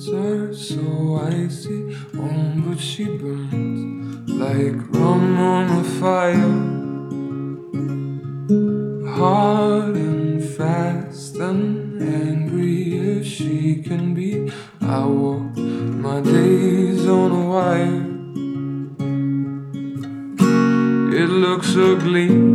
hands are so icy, warm, but she burns like rum on a fire. Hard and fast and angry as she can be, I walk my days on a wire. It looks ugly